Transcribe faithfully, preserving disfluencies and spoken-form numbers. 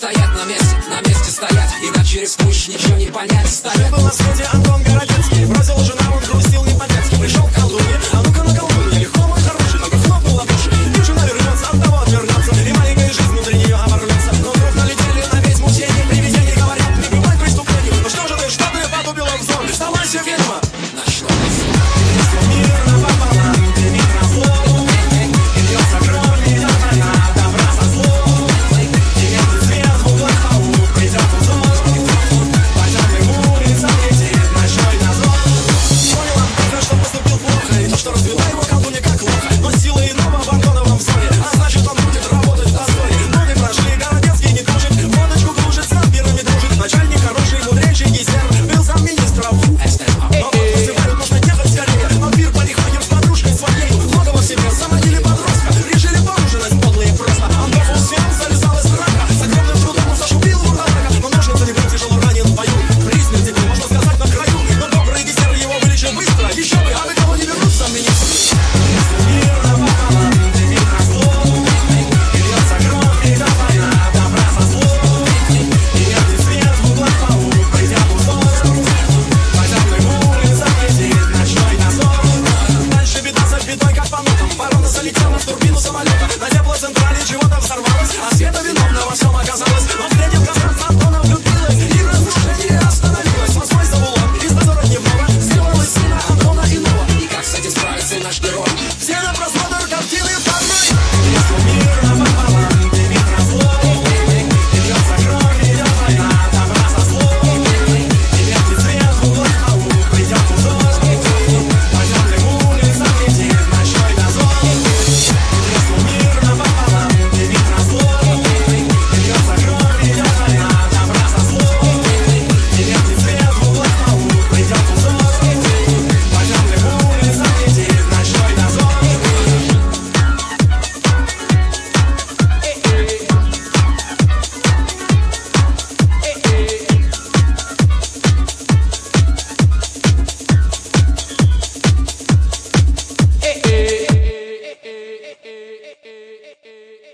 стоят на месте, на месте стоят, иначе рискуешь ничего не понять. Ставят. Жил был на свете Антон Городецкий, бросил жена, он грустил не по-детски. Пришел к колдуне, а ну